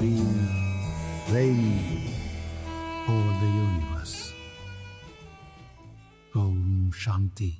feel reigning over the universe. Om Shanti.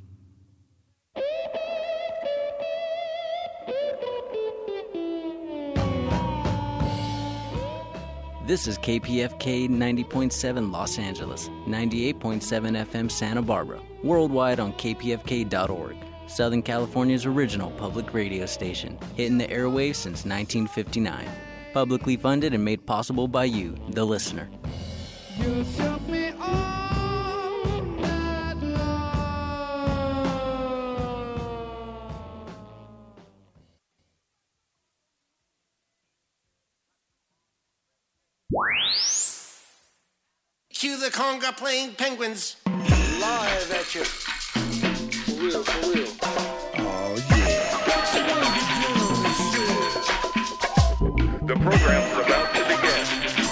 This is KPFK 90.7 Los Angeles, 98.7 FM Santa Barbara, worldwide on kpfk.org, Southern California's original public radio station, hitting the airwaves since 1959. Publicly funded and made possible by you, the listener. You shook me all night long. Cue the conga playing penguins. Live at you. For real, for real. Oh, yeah. The program is about to begin.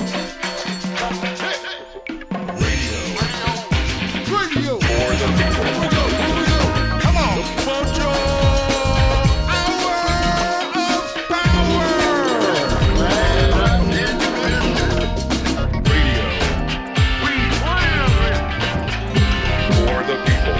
Radio. For the people. Come on. The Mojo Hour of Power. Radio. For the people.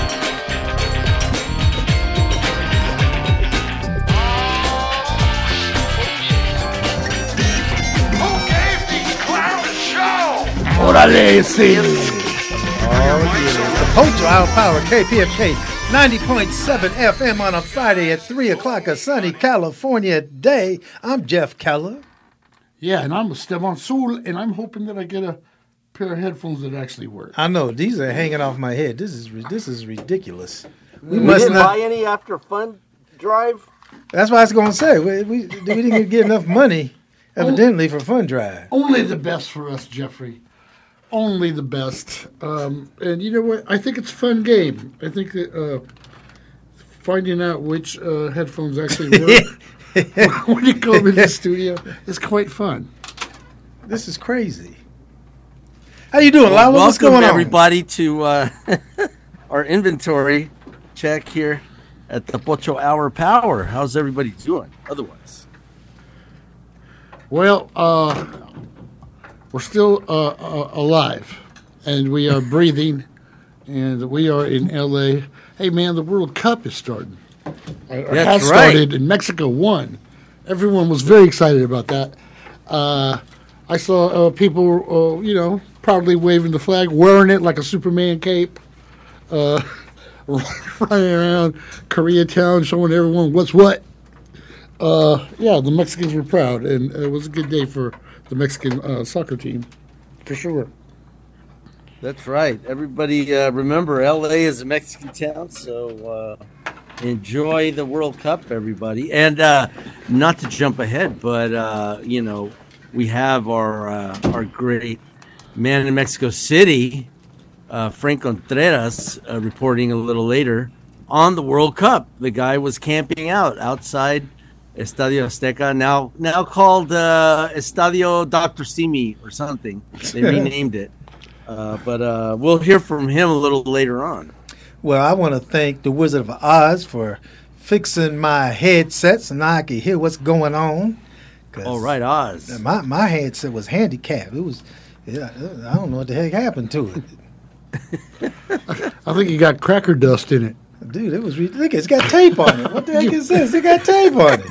Who gave these clowns a show? Orale, sí. Oh, yeah. The Pocho Hour Power, KPFK 90.7 FM on a Friday at 3 o'clock, a sunny California day. I'm Jeff Keller. Yeah, and I'm Esteban Sul, and I'm hoping that I get a pair of headphones that actually work. I know, these are hanging off my head. This is ridiculous. We didn't buy any after Fun Drive? That's what I was going to say. We didn't get enough money, evidently, for Fun Drive. Only the best for us, Jeffrey. Only the best. And you know what? I think it's a fun game. I think that finding out which headphones actually work when you come in the studio is quite fun. This is crazy. How you doing, Lalo? What's going Welcome, on? everybody, to our inventory check here at the Pocho Hour Power. How's everybody doing otherwise? Well, we're still alive, and we are breathing, and we are in L.A. Hey, man, the World Cup is starting. It has started, and Mexico won. Everyone was very excited about that. I saw people, proudly waving the flag, wearing it like a Superman cape, running around Koreatown, showing everyone what's what. Yeah, the Mexicans were proud, and it was a good day for the Mexican soccer team, for sure. That's right. Everybody remember, L.A. is a Mexican town, so enjoy the World Cup, everybody. And not to jump ahead, but, we have our great man in Mexico City, Frank Contreras, reporting a little later on the World Cup. The guy was camping out outside Estadio Azteca, now called Estadio Dr. Simi or something. They renamed it. But we'll hear from him a little later on. Well, I want to thank the Wizard of Oz for fixing my headset so now I can hear what's going on. All right, Oz. My headset was handicapped. I don't know what the heck happened to it. I think you got cracker dust in it. Dude, it was ridiculous. It's got tape on it. What the heck is this? It got tape on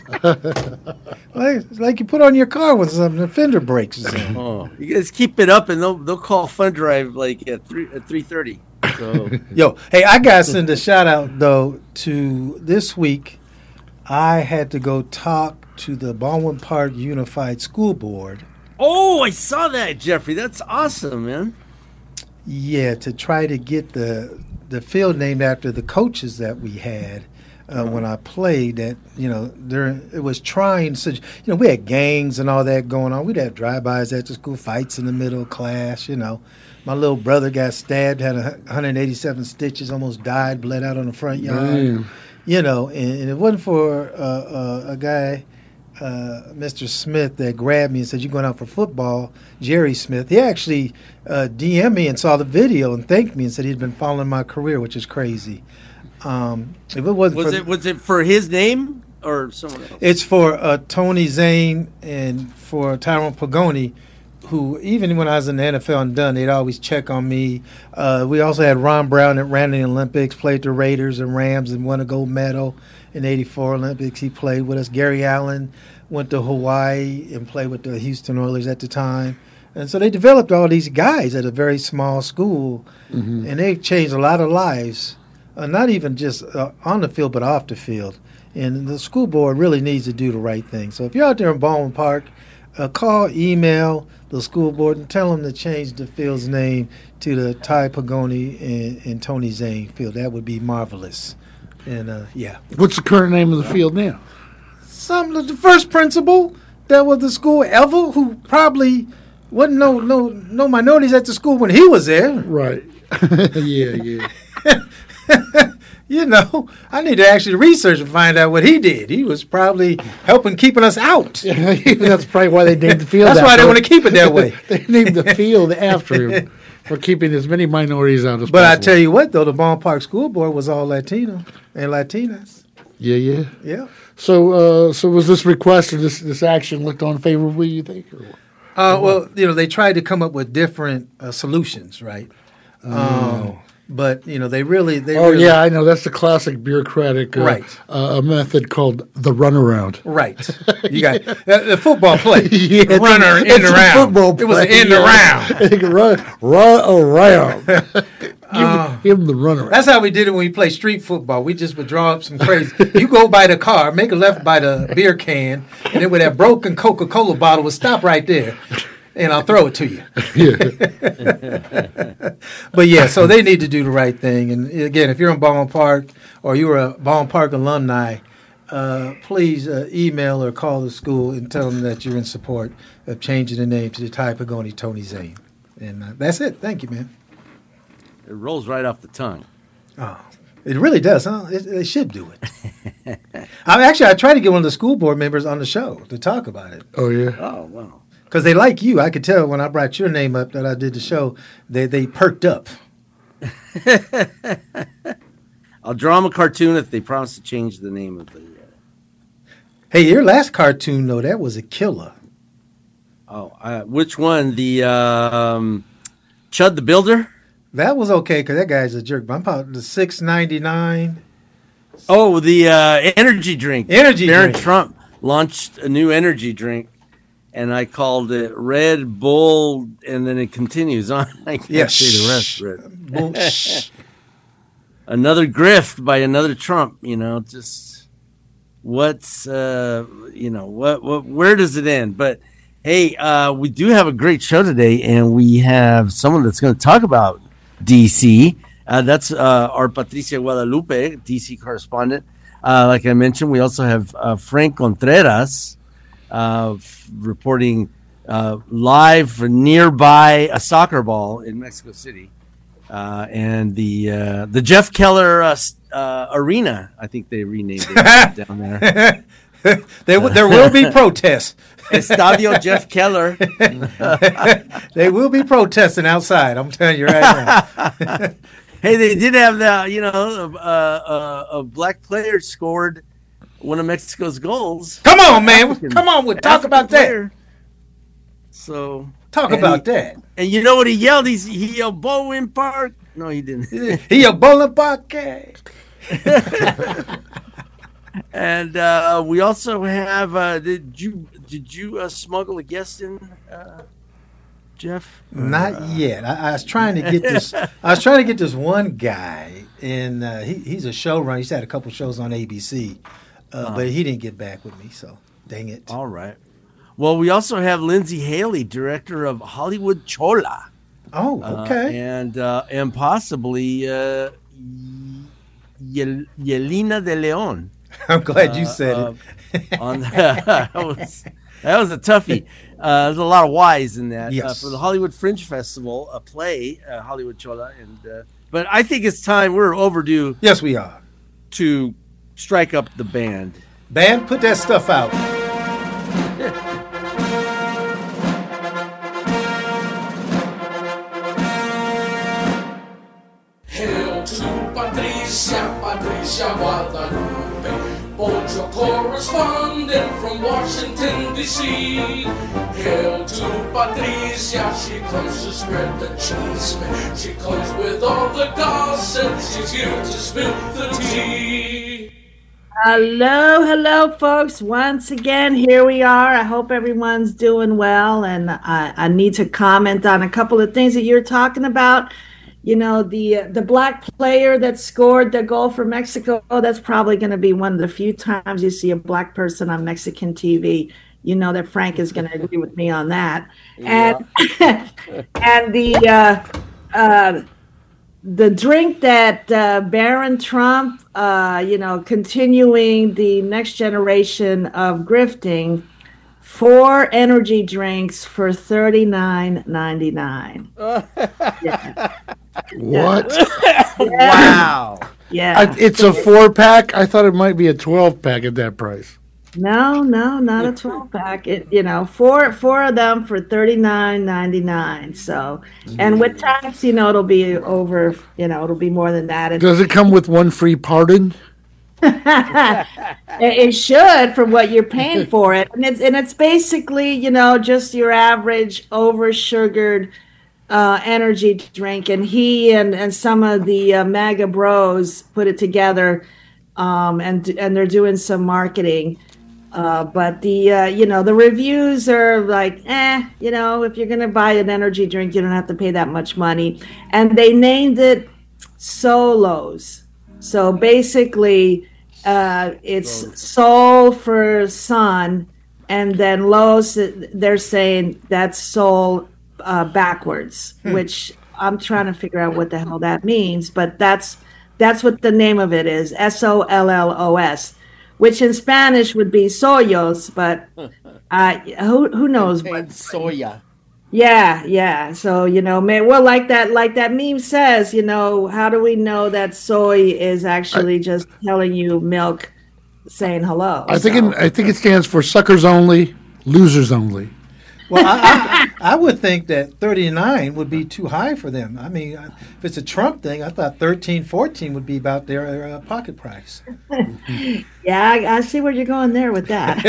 it. like you put on your car when the fender breaks or something. Oh, you guys keep it up, and they'll call Fun Drive like at 3:30. So Yo, hey, I gotta send a shout out though to this week. I had to go talk to the Baldwin Park Unified School Board. Oh, I saw that, Jeffrey. That's awesome, man. Yeah, to try to get the field named after the coaches that we had when I played. That it was trying. So we had gangs and all that going on. We'd have drive-bys after school, fights in the middle class. My little brother got stabbed, had 187 stitches, almost died, bled out on the front yard. Damn. And it wasn't for a guy, Mr. Smith, that grabbed me and said, "You're going out for football," Jerry Smith. He actually DM'd me and saw the video and thanked me and said he'd been following my career, which is crazy. If it wasn't was it for his name? or someone else? It's for Tony Zane and for Tyrone Pagoni, who even when I was in the NFL and done, they'd always check on me. We also had Ron Brown that ran the Olympics, played the Raiders and Rams and won a gold medal in '84 Olympics. He played with us. Gary Allen went to Hawaii and played with the Houston Oilers at the time. And so they developed all these guys at a very small school, and they've changed a lot of lives, not even just on the field but off the field. And the school board really needs to do the right thing. So if you're out there in Baldwin Park, call, email the school board and tell them to change the field's name to the Ty Pagoni and Tony Zane Field. That would be marvelous. And, yeah. What's the current name of the field now? The first principal that was the school, Evel, who probably wasn't no minorities at the school when he was there. Right. Yeah. You know, I need to actually research and find out what he did. He was probably helping keeping us out. That's probably why they named the field. That's why they want to keep it that way. They named the field after him for keeping as many minorities out as possible. But I tell you what, though, the Baldwin Park School Board was all Latino and Latinas. Yeah. So was this request or this action looked on favorably, you think? Well, they tried to come up with different solutions, right? But they really. Yeah, I know that's the classic bureaucratic a method called the runaround. Right. You got the football play. Yeah, runner in the round. It was an in the round. Run around. Give him the runaround. That's how we did it when we played street football. We just would draw up some crazy. You go by the car, make a left by the beer can, and then with that broken Coca-Cola bottle, would stop right there. And I'll throw it to you. Yeah. But yeah, so they need to do the right thing. And again, if you're in Baldwin Park or you're a Baldwin Park alumni, please email or call the school and tell them that you're in support of changing the name to the Ty Pagoni Tony Zane. And that's it. Thank you, man. It rolls right off the tongue. Oh, it really does, huh? They should do it. I tried to get one of the school board members on the show to talk about it. Oh, yeah? Oh, wow. Because they like you. I could tell when I brought your name up that I did the show, they perked up. I'll draw them a cartoon if they promise to change the name of the... Hey, your last cartoon, though, that was a killer. Oh, which one? The Chud the Builder? That was okay because that guy's a jerk. But I'm about the $6.99. Oh, the energy drink. Barron Trump launched a new energy drink. And I called it Red Bull, and then it continues on. I can't say the rest. Red. Another grift by another Trump. Just what's where does it end? But hey, we do have a great show today, and we have someone that's going to talk about DC. That's our Patricia Guadalupe, DC correspondent. Like I mentioned, we also have Frank Contreras. Reporting live for nearby a soccer ball in Mexico City, and the Jeff Keller Arena. I think they renamed it down there. There will be protests. Estadio Jeff Keller. They will be protesting outside. I'm telling you right now. Hey, they did have the a black player scored one of Mexico's goals. Come on, man. Come on, talk about that. So talk about that. And you know what he yelled? He yelled Baldwin Park. No, he didn't. He yelled Baldwin Park. And we also have. Did you smuggle a guest in, Jeff? Not yet. I was trying to get this. I was trying to get this one guy, and he's a showrunner. He's had a couple shows on ABC. But he didn't get back with me, so dang it. All right. Well, we also have Lindsay Haley, director of Hollywood Chola. Oh, okay. And possibly Yelena de Leon. I'm glad you said it. That was a toughie. There's a lot of Y's in that. Yes. For the Hollywood Fringe Festival, a play, Hollywood Chola. But I think it's time. We're overdue. Yes, we are. To strike up the band. Band, put that stuff out. Hail to Patricia, Patricia Guadalupe. Put your chorus correspondent from Washington, D.C. Hail to Patricia, she comes to spread the cheese. She comes with all the gossip, she's here to spill the tea. Hello, folks. Once again, here we are. I hope everyone's doing well, and I need to comment on a couple of things that you're talking about. You know, the black player that scored the goal for Mexico, that's probably going to be one of the few times you see a black person on Mexican TV. You know that Frank is going to agree with me on that. Yeah. And the drink that Barron Trump, continuing the next generation of grifting, 4 energy drinks for $39.99. Yeah. What? Yeah. Wow. Yeah. It's a 4-pack. I thought it might be a 12-pack at that price. No, not a 12-pack. Four of them for $39.99. So, and with tax, it'll be over. It'll be more than that. Does it come with one free pardon? It should, for what you're paying for it, and it's basically just your average over-sugared energy drink. And he and some of the MAGA bros put it together, and they're doing some marketing. But the reviews are like, if you're going to buy an energy drink, you don't have to pay that much money. And they named it Solos. So basically, it's Sol for sun, and then Los, they're saying that's Sol backwards, which I'm trying to figure out what the hell that means. But that's what the name of it is, SOLLOS. Which in Spanish would be soyos, but who knows what soya. Yeah. So well, like that meme says, how do we know that soy is actually just telling you milk, saying hello? I think it stands for suckers only, losers only. Well, I would think that 39 would be too high for them. I mean, if it's a Trump thing, I thought 13, 14 would be about their pocket price. Yeah, I see where you're going there with that.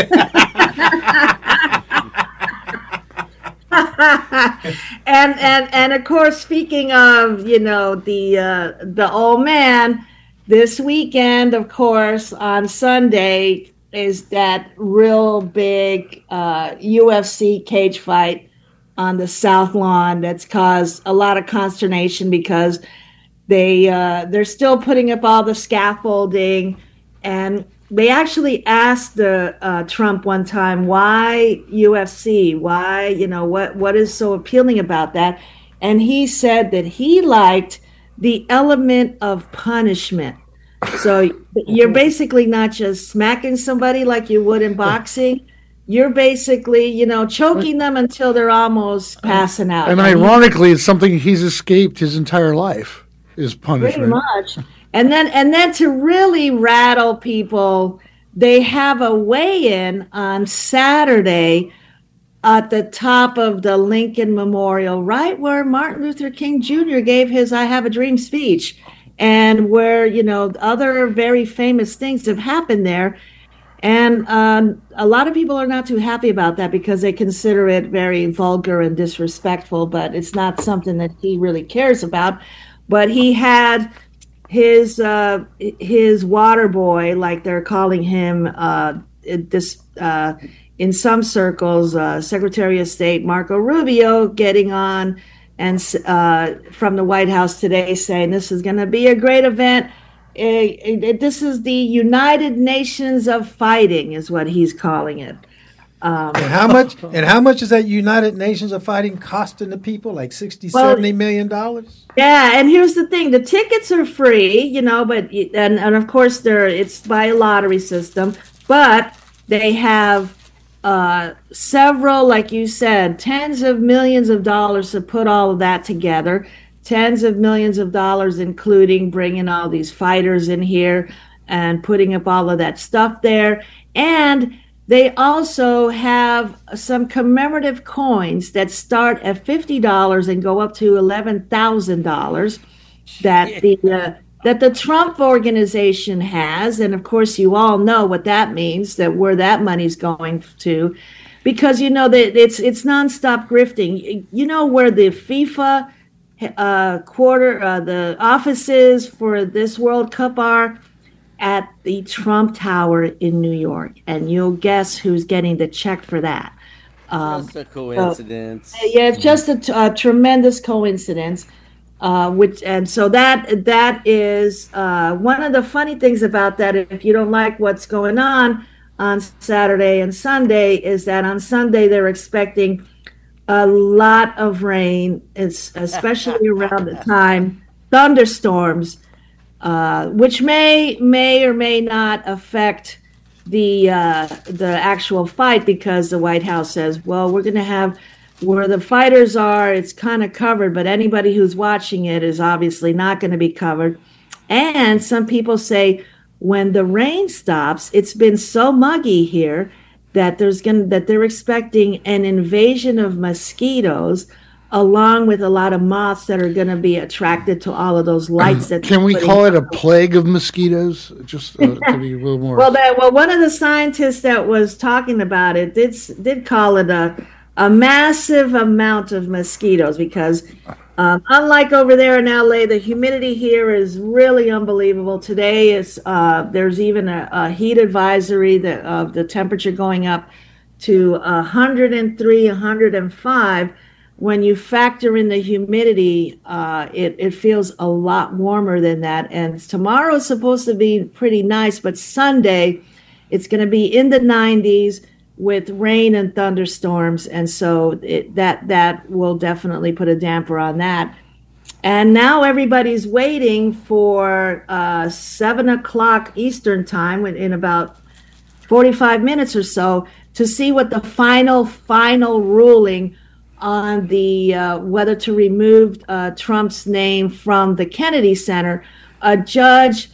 and of course, speaking of the old man, this weekend, of course, on Sunday, is that real big UFC cage fight on the South Lawn that's caused a lot of consternation because they're still putting up all the scaffolding, and they actually asked Trump one time, why UFC? Why, what is so appealing about that? And he said that he liked the element of punishment. So you're basically not just smacking somebody like you would in boxing. You're basically, choking them until they're almost passing out. And ironically, it's something he's escaped his entire life, is punishment. Pretty much. And then to really rattle people, they have a weigh-in on Saturday at the top of the Lincoln Memorial, right where Martin Luther King Jr. gave his I Have a Dream speech. And where, other very famous things have happened there. And a lot of people are not too happy about that because they consider it very vulgar and disrespectful, but it's not something that he really cares about. But he had his water boy, like they're calling him in some circles, Secretary of State Marco Rubio, getting on and from the White House today saying this is going to be a great event. This is the United Nations of Fighting is what he's calling it. And how much is that United Nations of Fighting costing the people? Like $70 million? Yeah, and here's the thing. The tickets are free, but and of course it's by a lottery system, but they have several, like you said, tens of millions of dollars to put all of that together, tens of millions of dollars, including bringing all these fighters in here and putting up all of that stuff there. And they also have some commemorative coins that start at $50 and go up to $11,000 that the that the Trump organization has, and of course you all know what that means, that where that money's going to, because that it's nonstop grifting. You know where the FIFA the offices for this World Cup are? At the Trump Tower in New York, and you'll guess who's getting the check for that. Just a coincidence. It's just a tremendous coincidence. So that is one of the funny things about that. If you don't like what's going on Saturday and Sunday, is that on Sunday they're expecting a lot of rain, especially around the time, thunderstorms. Which may or may not affect the actual fight, because the White House says, well, we're going to have where the fighters are, it's kind of covered, but anybody who's watching it is obviously not going to be covered. And some people say when the rain stops, it's been so muggy here that they're expecting an invasion of mosquitoes, along with a lot of moths that are going to be attracted to all of those lights. Can we call it a plague of mosquitoes? Just to be a little more. Well, one of the scientists that was talking about it did call it a massive amount of mosquitoes, because unlike over there in LA, the humidity here is really unbelievable. Today there's even a heat advisory of the temperature going up to 103, 105. When you factor in the humidity, it feels a lot warmer than that. And tomorrow is supposed to be pretty nice, but Sunday it's going to be in the 90s with rain and thunderstorms. And so that will definitely put a damper on that. And now everybody's waiting for 7 o'clock Eastern time in about 45 minutes or so to see what the final ruling on the whether to remove Trump's name from the Kennedy Center. A judge,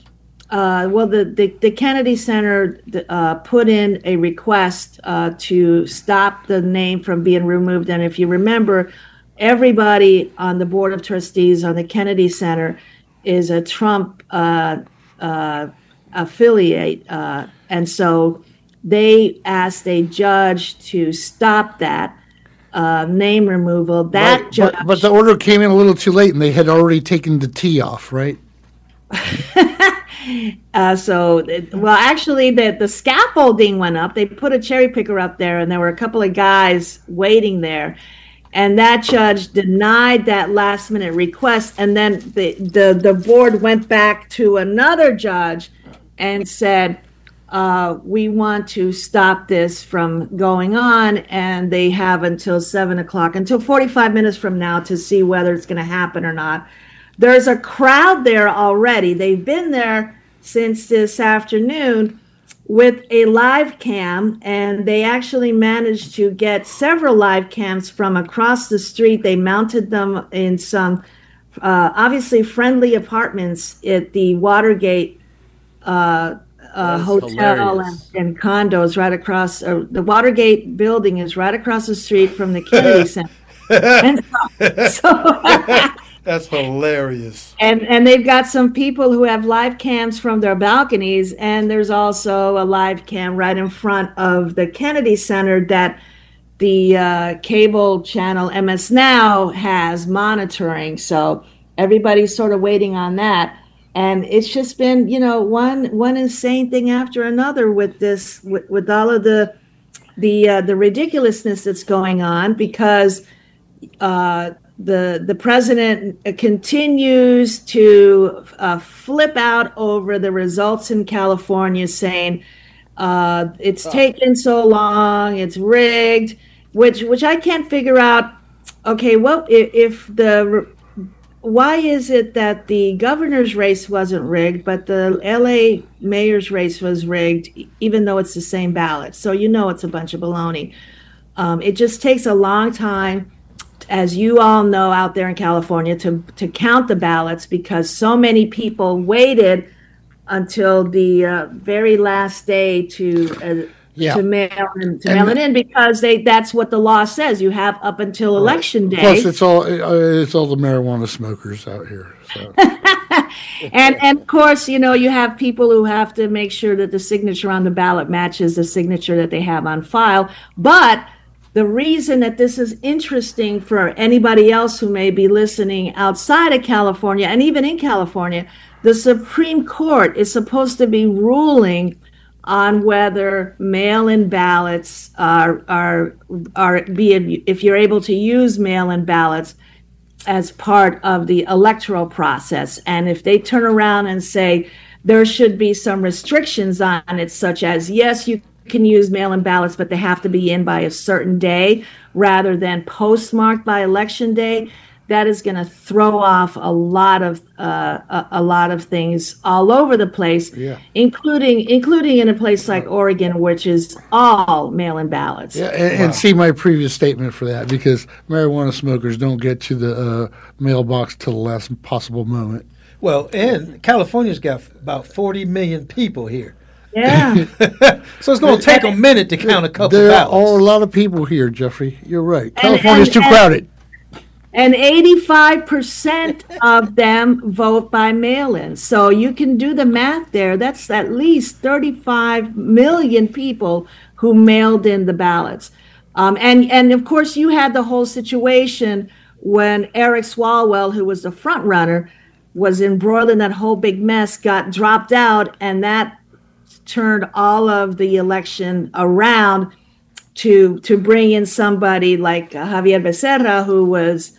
the Kennedy Center put in a request to stop the name from being removed. And if you remember, everybody on the Board of Trustees on the Kennedy Center is a Trump affiliate. And so they asked a judge to stop that name removal. That right. judge, but the order came in a little too late, and they had already taken the T off, right? Actually, the scaffolding went up. They put a cherry picker up there, and there were a couple of guys waiting there. And that judge denied that last minute request. And then the board went back to another judge and said, we want to stop this from going on, and they have until 7 o'clock, until 45 minutes from now, to see whether it's going to happen or not. There's a crowd there already. They've been there since this afternoon with a live cam, and they actually managed to get several live cams from across the street. They mounted them in some obviously friendly apartments at the Watergate hotel and condos right across. The Watergate building is right across the street from the Kennedy Center. And so that's hilarious. And they've got some people who have live cams from their balconies, and there's also a live cam right in front of the Kennedy Center that the cable channel MS Now has monitoring. So everybody's sort of waiting on that. And it's just been, one insane thing after another with this, with all of the ridiculousness that's going on, because the president continues to flip out over the results in California, saying it's taken so long, it's rigged, which I can't figure out. Okay, well, why is it that the governor's race wasn't rigged, but the LA mayor's race was rigged, even though it's the same ballot? So it's a bunch of baloney. It just takes a long time, as you all know out there in California, to count the ballots, because so many people waited until the very last day to mail it in, because that's what the law says. You have up until election day. Plus, it's all the marijuana smokers out here. So. and of course, you have people who have to make sure that the signature on the ballot matches the signature that they have on file. But the reason that this is interesting for anybody else who may be listening outside of California and even in California, the Supreme Court is supposed to be ruling on whether mail-in ballots if you're able to use mail-in ballots as part of the electoral process. And if they turn around and say there should be some restrictions on it, such as, yes, you can use mail-in ballots, but they have to be in by a certain day rather than postmarked by election day, that is going to throw off a lot of things all over the place, including in a place like Oregon, which is all mail-in ballots. Yeah, and see my previous statement for that, because marijuana smokers don't get to the mailbox till the last possible moment. Well, and California's got about 40 million people here. Yeah. So it's going to take a minute to count a couple There ballots. are a lot of people here, Jeffrey. You're right. California's too crowded. And 85% of them vote by mail-in. So you can do the math there. That's at least 35 million people who mailed in the ballots. And of course, you had the whole situation when Eric Swalwell, who was the front runner, was embroiled in that whole big mess, got dropped out, and that turned all of the election around to bring in somebody like Javier Becerra, who was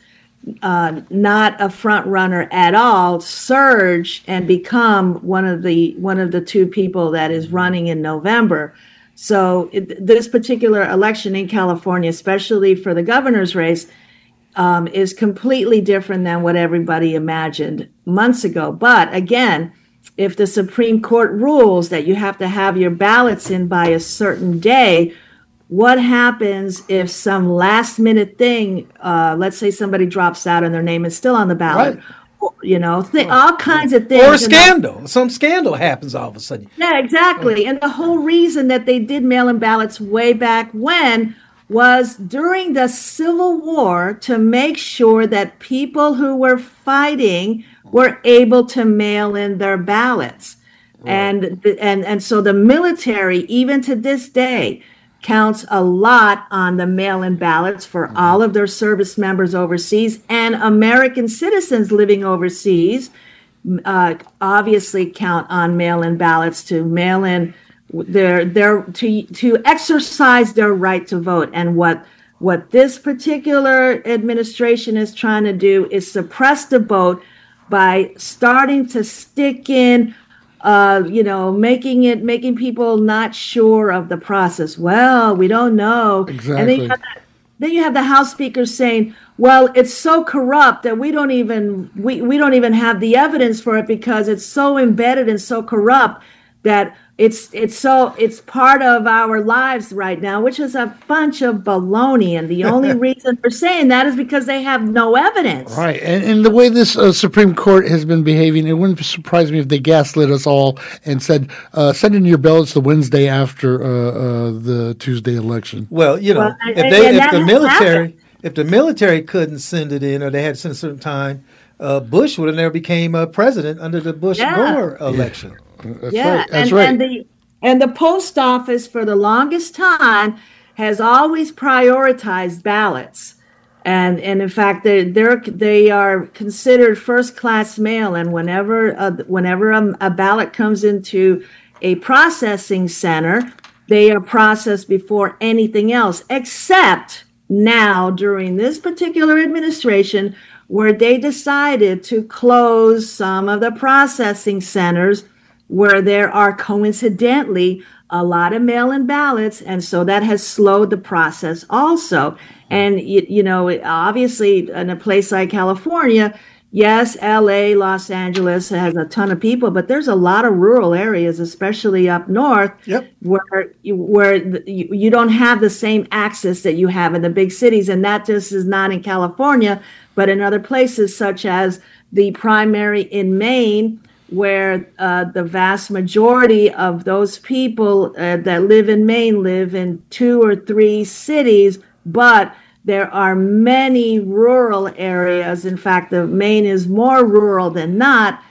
not a front runner at all, surge and become one of the two people that is running in November. So this particular election in California, especially for the governor's race, is completely different than what everybody imagined months ago. But again, if the Supreme Court rules that you have to have your ballots in by a certain day, what happens if some last minute thing, let's say somebody drops out and their name is still on the ballot, right. All kinds of things. Or a scandal. Some scandal happens all of a sudden. Yeah, exactly. And the whole reason that they did mail-in ballots way back when was during the Civil War to make sure that people who were fighting were able to mail in their ballots. Right. And so the military, even to this day, counts a lot on the mail-in ballots for all of their service members overseas, and American citizens living overseas obviously count on mail-in ballots to mail in to exercise their right to vote. And what this particular administration is trying to do is suppress the vote by starting to stick in making people not sure of the process. Well, we don't know. Exactly. And then you have the House Speaker saying, well, it's so corrupt that we don't even have the evidence for it because it's so embedded and so corrupt that it's part of our lives right now, which is a bunch of baloney. And the only reason for saying that is because they have no evidence. Right. And the way this Supreme Court has been behaving, it wouldn't surprise me if they gaslit us all and said, send in your ballots the Wednesday after the Tuesday election. Well, if the military couldn't send it in, or they had to send a certain time, Bush would have never became president under the Bush-Gore election. That's right. And the post office for the longest time has always prioritized ballots, and in fact they are considered first class mail. And whenever a ballot comes into a processing center, they are processed before anything else, except now during this particular administration, where they decided to close some of the processing centers where there are coincidentally a lot of mail-in ballots, and so that has slowed the process also. And obviously in a place like California, yes, LA, Los Angeles has a ton of people, but there's a lot of rural areas, especially up north, where you don't have the same access that you have in the big cities. And that just is not in California, but in other places, such as the primary in Maine, where the vast majority of those people that live in Maine live in 2 or 3 cities, but there are many rural areas. In fact, Maine is more rural than not.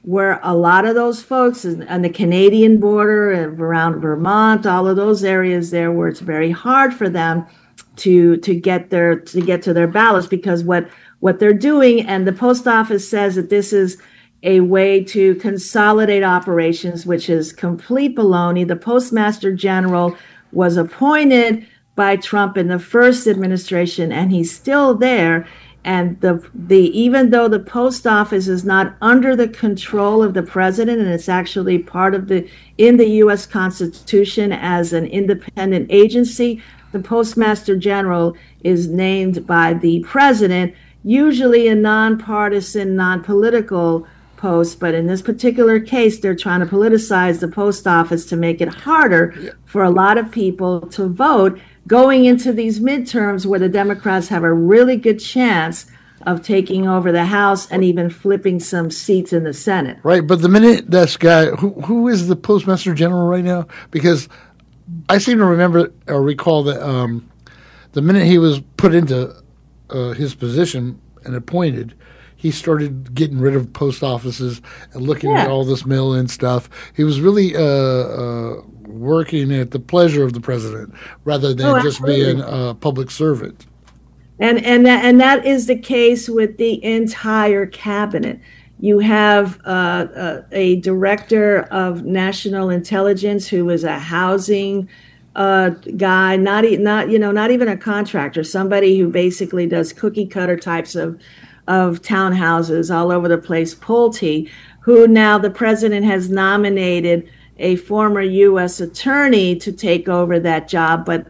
where a lot of those folks on the Canadian border and around Vermont, all of those areas there where it's very hard for them to get to their ballots, because what they're doing, and the post office says that this is a way to consolidate operations, which is complete baloney. The Postmaster General was appointed by Trump in the first administration, and he's still there. And even though the post office is not under the control of the president, and it's actually part of in the U.S. Constitution as an independent agency, the Postmaster General is named by the president, usually a nonpartisan, non-political post. But in this particular case, they're trying to politicize the post office to make it harder for a lot of people to vote going into these midterms, where the Democrats have a really good chance of taking over the House and even flipping some seats in the Senate. Right, but the minute this guy, who is the Postmaster General right now? Because I seem to remember or recall that the minute he was put into his position and appointed, he started getting rid of post offices and looking at all this mail-in stuff. He was really working at the pleasure of the president rather than just being a public servant. And that is the case with the entire cabinet. You have a director of national intelligence who is a housing guy, not even a contractor, somebody who basically does cookie cutter types of townhouses all over the place. Pulte, who now the president has nominated a former U.S. attorney to take over that job, but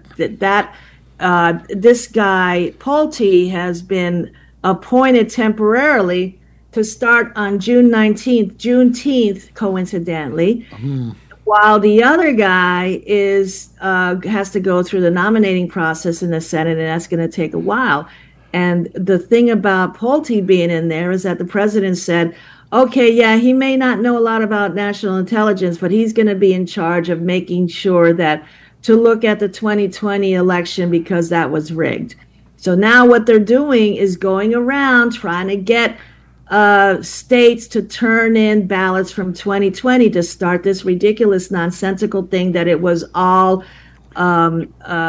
this guy Pulte has been appointed temporarily to start on June 19th, Juneteenth, coincidentally, while the other guy has to go through the nominating process in the Senate, and that's going to take a while. And the thing about Pulte being in there is that the president said, okay, yeah, he may not know a lot about national intelligence, but he's going to be in charge of making sure that to look at the 2020 election, because that was rigged. So now what they're doing is going around trying to get states to turn in ballots from 2020 to start this ridiculous, nonsensical thing that it was all a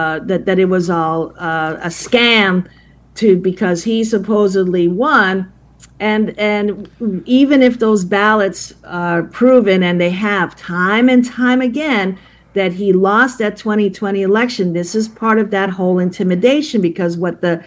scam, because he supposedly won. And even if those ballots are proven, and they have time and time again, that he lost that 2020 election, this is part of that whole intimidation, because what the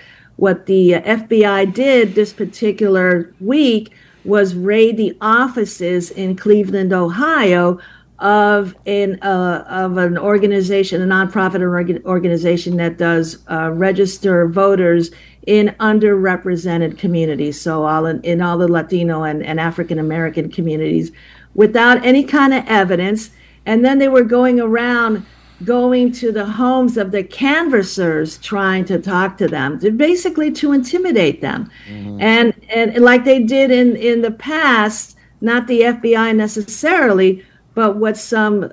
FBI did this particular week was raid the offices in Cleveland, Ohio, of an organization, a nonprofit organization that does register voters in underrepresented communities, so in all the Latino and African American communities, without any kind of evidence. And then they were going to the homes of the canvassers, trying to talk to them, basically to intimidate them. And like they did in the past, not the FBI necessarily, but what some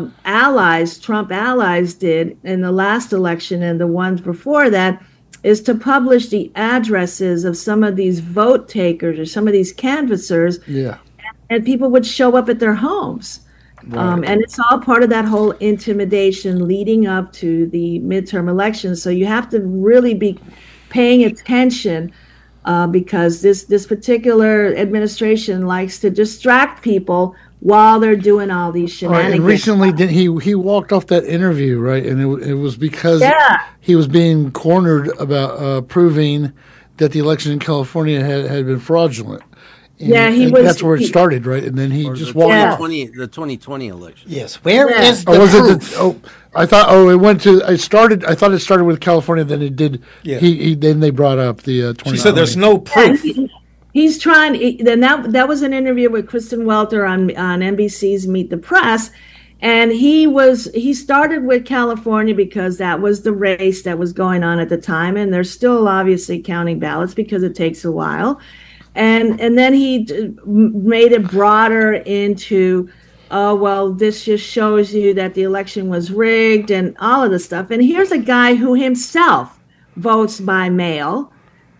Trump allies did in the last election and the ones before that, is to publish the addresses of some of these vote takers or some of these canvassers. Yeah. And people would show up at their homes. Right. And it's all part of that whole intimidation leading up to the midterm elections. So you have to really be paying attention, because this particular administration likes to distract people while they're doing all these shenanigans. Right, and recently, he walked off that interview, right? And it was because he was being cornered about proving that the election in California had been fraudulent. And, he was. That's where it started, right? And then he just walked off. The 2020 election. Yes. Where is the proof? I thought. Oh, it went to. I thought it started with California. Then it did. Yeah. Then they brought up the 2020. She said there's no proof. He's trying. Then that was an interview with Kristen Welter on NBC's Meet the Press, and he started with California because that was the race that was going on at the time, and they're still obviously counting ballots because it takes a while, and then he made it broader into, oh well, this just shows you that the election was rigged and all of the stuff. And here's a guy who himself votes by mail.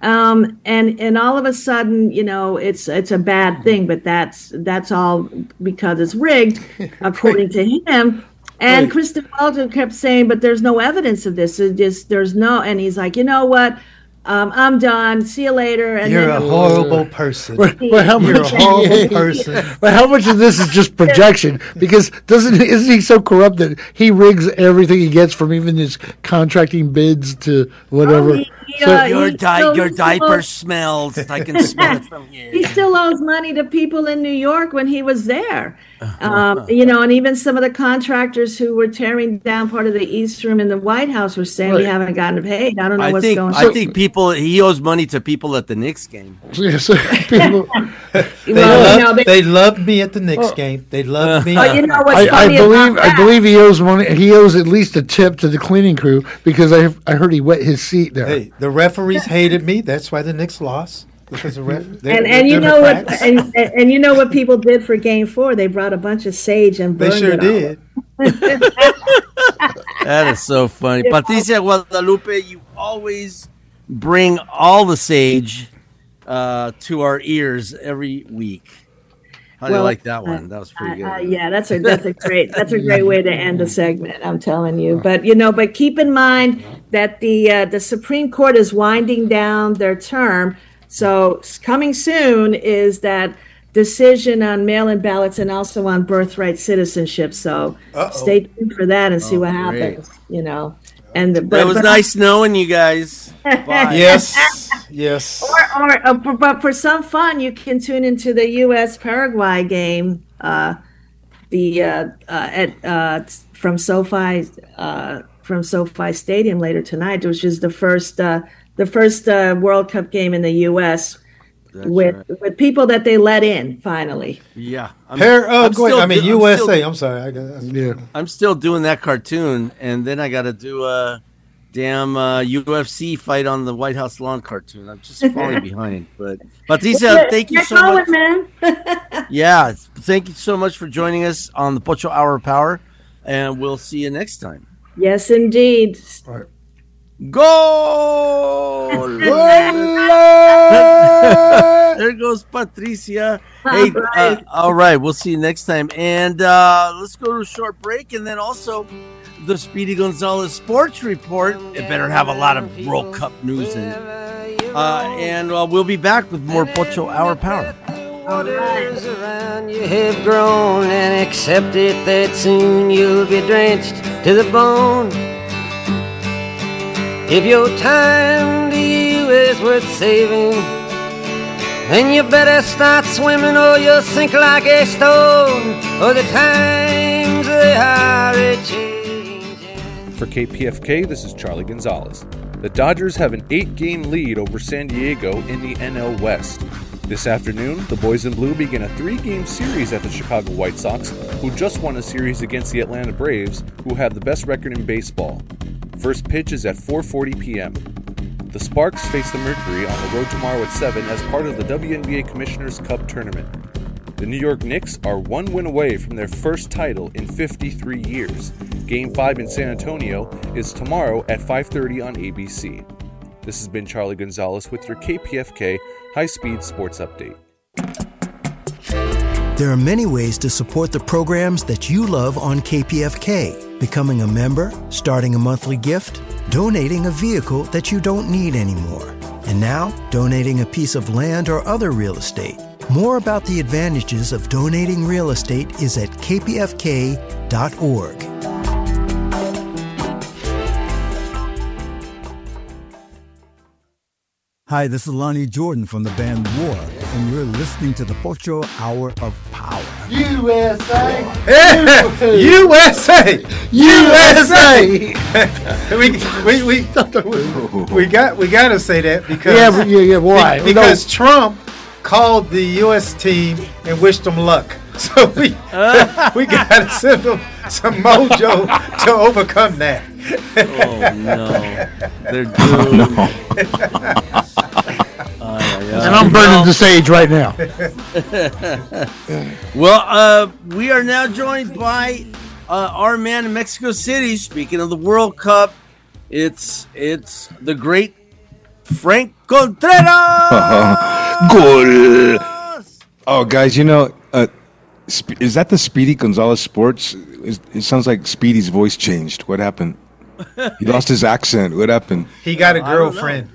And all of a sudden, it's a bad thing, but that's all because it's rigged, according to him. And Kristen Welker kept saying, but there's no evidence of this. And he's like, you know what? I'm done. See you later. And You're a horrible person. But how You're a much? horrible person. But how much of this is just projection? Because isn't he so corrupt that he rigs everything he gets from even his contracting bids to whatever? Your diaper smells. I can smell it from here. He still owes money to people in New York when he was there. And even some of the contractors who were tearing down part of the East Room in the White House were saying we haven't gotten paid. I don't know what's going on. I think he owes money to people at the Knicks game. Yes, people. They loved me at the Knicks game. They loved me. You know what's I funny about that? believe he owes money. He owes at least a tip to the cleaning crew because I heard he wet his seat there. Hey, the referees hated me. That's why the Knicks lost. Because the and you know what? And you know what people did for Game 4? They brought a bunch of sage and burned They sure it did. That is so funny. Patricia Guadalupe, you always bring all the sage to our ears every week. How do you like that one? That was pretty good. Yeah, that's a great way to end the segment. I'm telling you. But but keep in mind that the Supreme Court is winding down their term. So coming soon is that decision on mail-in ballots and also on birthright citizenship. So stay tuned for that and see what happens. And it was nice knowing you guys. Bye. Yes. But for some fun, you can tune into the U.S. Paraguay game. From SoFi Stadium later tonight, which is the first World Cup game in the U.S. with people that they let in finally. Yeah, USA. I'm sorry. I'm still doing that cartoon, and then I got to do a damn UFC fight on the White House lawn cartoon. I'm just falling behind. But Patricia, thank you so much, man. Yeah, thank you so much for joining us on the Pocho Hour of Power, and we'll see you next time. Yes, indeed. All right. Goal! There goes Patricia. Hey, all right, we'll see you next time. And let's go to a short break, and then also the Speedy Gonzalez Sports Report. It better have a lot of World Cup news in it. And we'll be back with more Pocho Hour Power. Waters around you have grown, and accept it that soon you'll be drenched to the bone. If your time to you is worth saving, then you better start swimming or you'll sink like a stone, or the times they are a-changing. For KPFK, this is Charlie Gonzalez. The Dodgers have an 8-game lead over San Diego in the NL West. This afternoon, the Boys in Blue begin a 3-game series at the Chicago White Sox, who just won a series against the Atlanta Braves, who have the best record in baseball. First pitch is at 4:40 p.m. The Sparks face the Mercury on the road tomorrow at 7 as part of the WNBA Commissioner's Cup tournament. The New York Knicks are 1 win away from their first title in 53 years. Game 5 in San Antonio is tomorrow at 5:30 on ABC. This has been Charlie Gonzalez with your KPFK High-Speed Sports Update. There are many ways to support the programs that you love on KPFK. Becoming a member, starting a monthly gift, donating a vehicle that you don't need anymore, and now donating a piece of land or other real estate. More about the advantages of donating real estate is at kpfk.org. Hi, this is Lonnie Jordan from the band War, and you're listening to the Pocho Hour of Power. USA! USA! USA! we got to say that because why? Because Trump called the U.S. team and wished them luck. So we got to send them some mojo to overcome that. Oh no, they're doomed. And I'm burning the sage right now. Well, we are now joined by our man in Mexico City. Speaking of the World Cup, it's the great Frank Contreras. Goal. Oh, guys, is that the Speedy Gonzalez Sports? It sounds like Speedy's voice changed. What happened? He lost his accent. What happened? He got a girlfriend.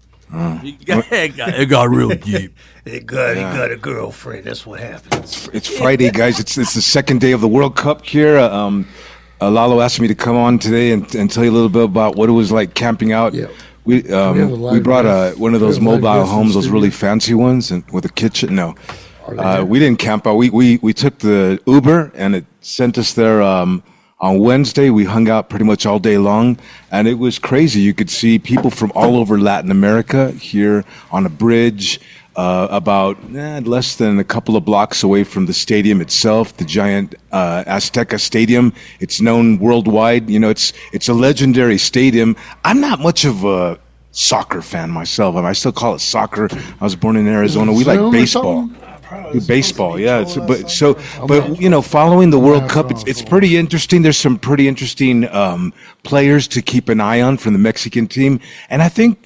It got real deep. He got a girlfriend. That's what happened. It's Friday, guys. It's the second day of the World Cup here. Lalo asked me to come on today and tell you a little bit about what it was like camping out. Yeah. We brought one of those mobile homes, those really fancy ones, and with a kitchen. No, we didn't camp out. We took the Uber and it sent us there on Wednesday. We hung out pretty much all day long, and it was crazy. You could see people from all over Latin America here on a bridge. About less than a couple of blocks away from the stadium itself, the giant Azteca Stadium. It's known worldwide. It's a legendary stadium. I'm not much of a soccer fan myself. I still call it soccer. I was born in Arizona. We like baseball. Baseball, yeah. But following the World Cup, it's pretty interesting. There's some pretty interesting players to keep an eye on from the Mexican team, and I think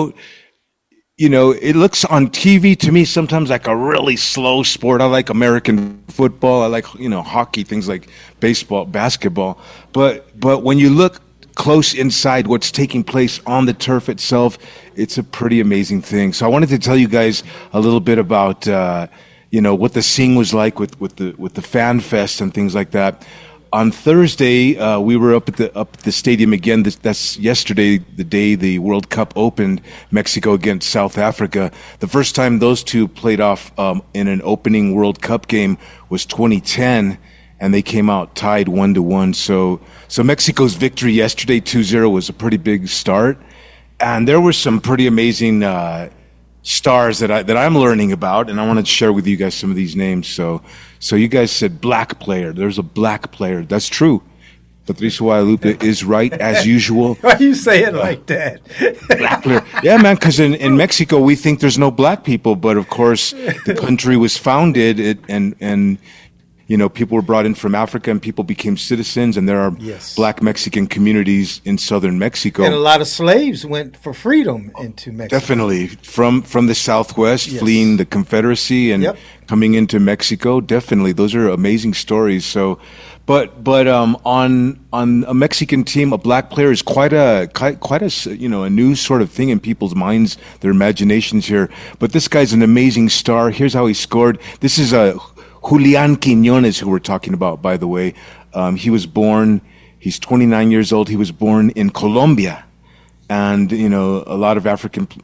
it looks on TV to me sometimes like a really slow sport. I like American football. I like, hockey, things like baseball, basketball. But when you look close inside what's taking place on the turf itself, it's a pretty amazing thing. So I wanted to tell you guys a little bit about, what the scene was like with the fan fest and things like that. On Thursday, we were up at the stadium again. That's yesterday, the day the World Cup opened, Mexico against South Africa. The first time those two played off in an opening World Cup game was 2010, and they came out tied 1-1. So Mexico's victory yesterday, 2-0, was a pretty big start. And there were some pretty amazing stars that I'm learning about, and I want to share with you guys some of these names. So you guys said black player. There's a black player. That's true. Patricio Guadalupe is right, as usual. Why you say it like that? Black player. Yeah, man, because in Mexico, we think there's no black people. But, of course, the country was founded, and people were brought in from Africa, and people became citizens, and there are black Mexican communities in southern Mexico. And a lot of slaves went for freedom into Mexico. Definitely. From the Southwest, fleeing the Confederacy and coming into Mexico. Definitely. Those are amazing stories. So, but on a Mexican team, a black player is quite a a new sort of thing in people's minds, their imaginations here. But this guy's an amazing star. Here's how he scored. This is Julian Quiñones, who we're talking about, by the way. He's 29 years old. He was born in Colombia. And, a lot of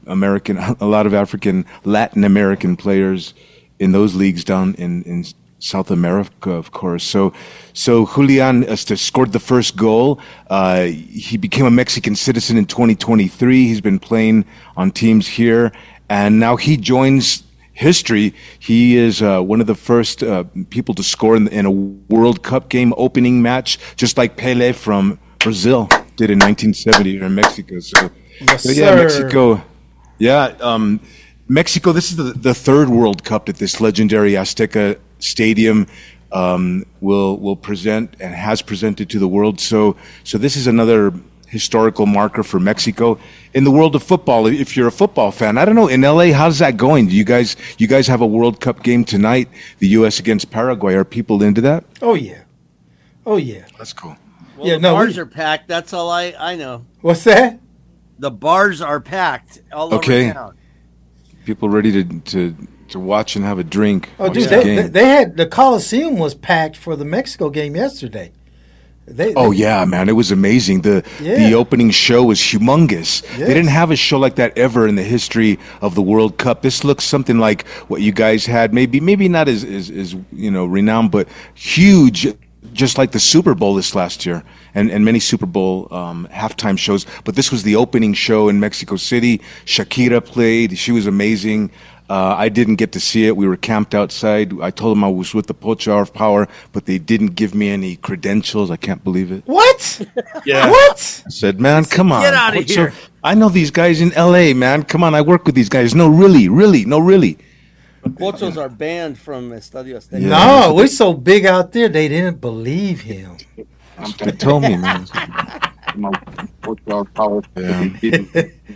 Latin American players in those leagues down in South America, of course. So Julian scored the first goal. He became a Mexican citizen in 2023. He's been playing on teams here. And now he joins history. He is one of the first people to score in a World Cup game opening match, just like Pelé from Brazil did in 1970 here in Mexico. So Mexico. Yeah, Mexico. This is the third World Cup that this legendary Azteca Stadium will present and has presented to the world. So this is another historical marker for Mexico. In the world of football, if you're a football fan, I don't know, in LA, how's that going? Do you guys have a World Cup game tonight, the U.S. against Paraguay? Are people into that? Oh, yeah. That's cool. Well, the bars are packed. That's all I know. What's that? The bars are packed all over town. People ready to watch and have a drink. Oh, dude, they had the Coliseum was packed for the Mexico game yesterday. Yeah, man, it was amazing. The opening show was humongous. Yes. They didn't have a show like that ever in the history of the World Cup. This looks something like what you guys had, maybe not as renowned, but huge, just like the Super Bowl this last year and many Super Bowl halftime shows. But this was the opening show in Mexico City. Shakira played. She was amazing. I didn't get to see it. We were camped outside. I told them I was with the Pocho Hour of Power, but they didn't give me any credentials. I can't believe it. What? Yeah. What? I said, man, come on. Get out of here. I know these guys in L.A., man. Come on, I work with these guys. No, really. The Pochos are banned from Estadio Azteca. No, we're so big out there, they didn't believe him. They told me, man.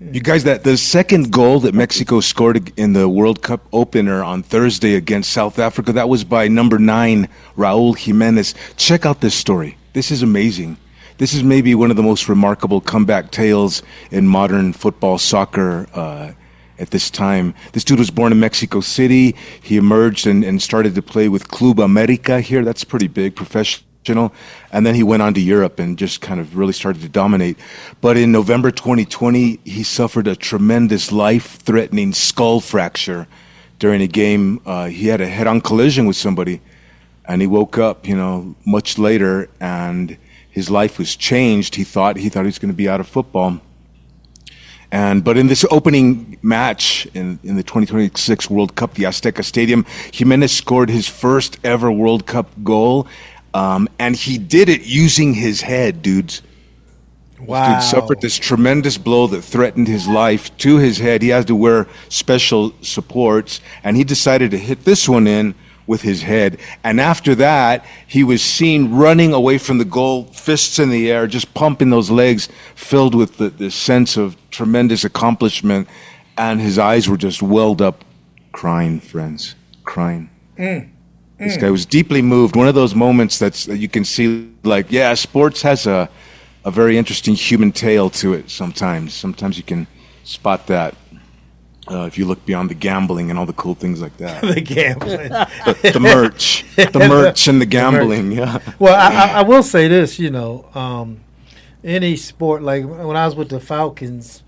You guys, that the second goal that Mexico scored in the World Cup opener on Thursday against South Africa, that was by number 9, Raul Jimenez. Check out this story. This is amazing. This is maybe one of the most remarkable comeback tales in modern football, soccer at this time. This dude was born in Mexico City. He emerged and started to play with Club America here. That's pretty big, professional. And then he went on to Europe and just kind of really started to dominate. But in November 2020, he suffered a tremendous life-threatening skull fracture during a game. He had a head-on collision with somebody, and he woke up, much later, and his life was changed. He thought he was going to be out of football. But in this opening match in the 2026 World Cup, the Azteca Stadium, Jimenez scored his first ever World Cup goal. And he did it using his head, dudes. Wow. This dude suffered this tremendous blow that threatened his life to his head. He has to wear special supports, and he decided to hit this one in with his head. And after that, he was seen running away from the goal, fists in the air, just pumping those legs, filled with the sense of tremendous accomplishment. And his eyes were just welled up, crying, friends, crying. This guy was deeply moved. One of those moments that you can see, like, yeah, sports has a very interesting human tale to it sometimes. Sometimes you can spot that if you look beyond the gambling and all the cool things like that. The gambling. the merch. The merch and the gambling, yeah. Well, I will say this, any sport, like when I was with the Falcons,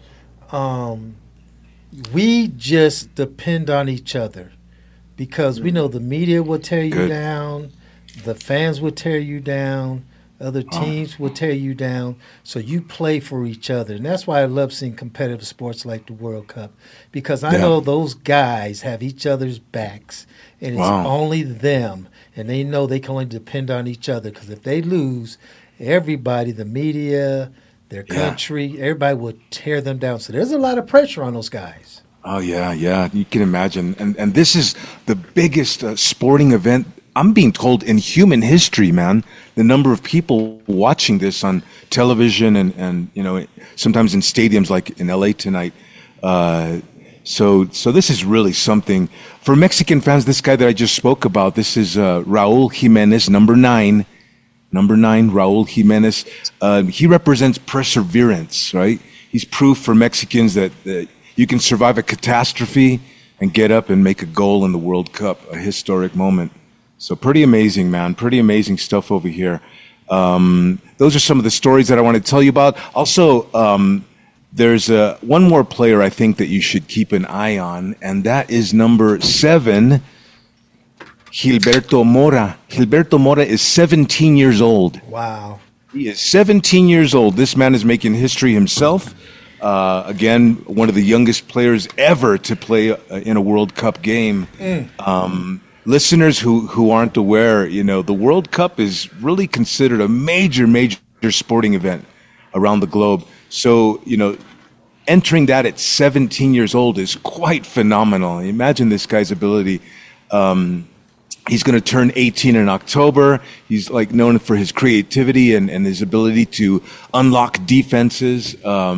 we just depend on each other. Because we know the media will tear you down, the fans will tear you down, other teams will tear you down. So you play for each other. And that's why I love seeing competitive sports like the World Cup. Because I know those guys have each other's backs. And it's only them. And they know they can only depend on each other. Because if they lose, everybody, the media, their country, everybody will tear them down. So there's a lot of pressure on those guys. Oh, yeah. You can imagine. And this is the biggest sporting event, I'm being told, in human history, man. The number of people watching this on television and sometimes in stadiums like in L.A. tonight. So this is really something. For Mexican fans, this guy that I just spoke about, this is Raul Jimenez, number 9. Number 9, Raul Jimenez. He represents perseverance, right? He's proof for Mexicans that you can survive a catastrophe and get up and make a goal in the World Cup, a historic moment. So pretty amazing, man. Pretty amazing stuff over here. Those are some of the stories that I want to tell you about. Also, there's one more player I think that you should keep an eye on, and that is number 7, Gilberto Mora. Gilberto Mora is 17 years old. Wow. He is 17 years old. This man is making history himself. Again, one of the youngest players ever to play in a World Cup game. Listeners who aren't aware, the World Cup is really considered a major sporting event around the globe. So, entering that at 17 years old is quite phenomenal. Imagine this guy's ability. He's going to turn 18 in October. He's known for his creativity and his ability to unlock defenses.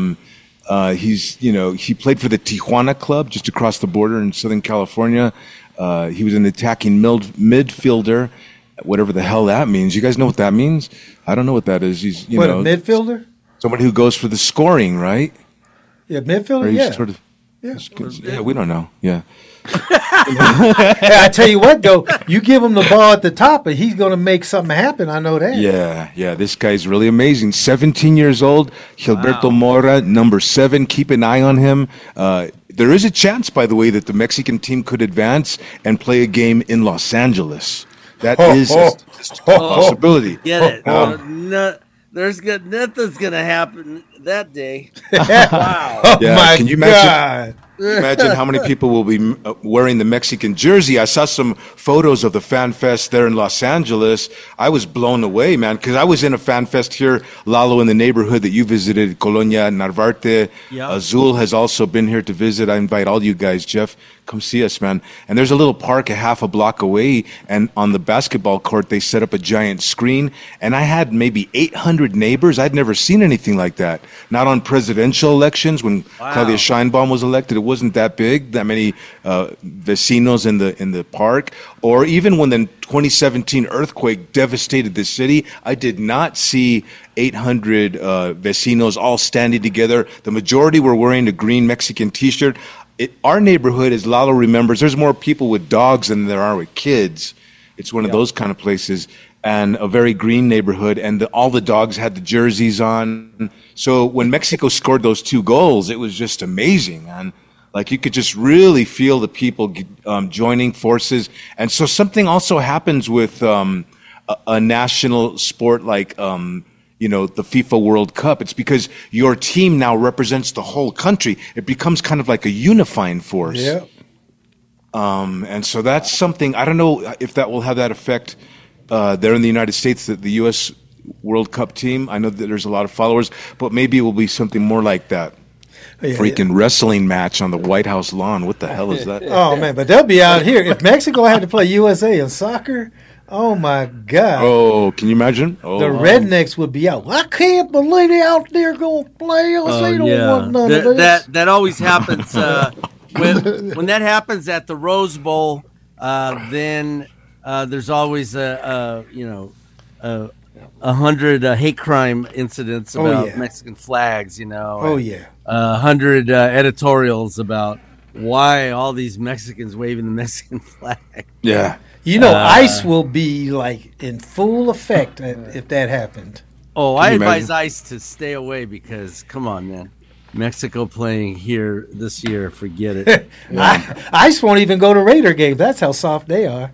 He played for the Tijuana club just across the border in Southern California. He was an attacking midfielder, whatever the hell that means. You guys know what that means? I don't know what that is. He's, a midfielder? Somebody who goes for the scoring, right? Yeah, midfielder, yeah. Sort of, yeah, we don't know. Yeah. Hey, I tell you what, though, you give him the ball at the top, and he's going to make something happen. I know that. Yeah. This guy's really amazing. 17 years old, Gilberto Mora, number 7. Keep an eye on him. There is a chance, by the way, that the Mexican team could advance and play a game in Los Angeles. That is a possibility. Get it? Nothing's going to happen that day. Wow. Yeah, My can you imagine? Imagine how many people will be wearing the Mexican jersey. I saw some photos of the Fan Fest there in Los Angeles. I was blown away, man, because I was in a Fan Fest here, Lalo, in the neighborhood that you visited, Colonia Narvarte. Yeah. Azul has also been here to visit. I invite all you guys, Jeff, come see us, man. And there's a little park a half a block away, and on the basketball court, they set up a giant screen, and I had maybe 800 neighbors. I'd never seen anything like that. Not on presidential elections when Claudia Sheinbaum was elected. It wasn't that big, that many vecinos in the park. Or even when the 2017 earthquake devastated the city, I did not see 800 vecinos all standing together. The majority were wearing a green Mexican T-shirt. Our neighborhood, as Lalo remembers, there's more people with dogs than there are with kids. It's one of those kind of places, and a very green neighborhood, and all the dogs had the jerseys on. So when Mexico scored those 2 goals, it was just amazing, man. Like, you could just really feel the people joining forces. And so something also happens with a national sport like the FIFA World Cup. It's because your team now represents the whole country. It becomes kind of like a unifying force. Yeah. And so that's something, I don't know if that will have that effect there in the United States, that the U.S. World Cup team. I know that there's a lot of followers, but maybe it will be something more like that. Freaking wrestling match on the White House lawn. What the hell is that? Oh, man, but they'll be out here. If Mexico had to play USA in soccer, oh, my God. Oh, can you imagine? Oh. The rednecks would be out. I can't believe they out there going to play us. They don't want none of this. That always happens. When that happens at the Rose Bowl, then there's always 100 hate crime incidents about Mexican flags, 100 editorials about why all these Mexicans waving the Mexican flag. Yeah. ICE will be like in full effect if that happened. Oh, I advise ICE to stay away because, come on, man. Mexico playing here this year, forget it. ICE won't even go to Raider games. That's how soft they are.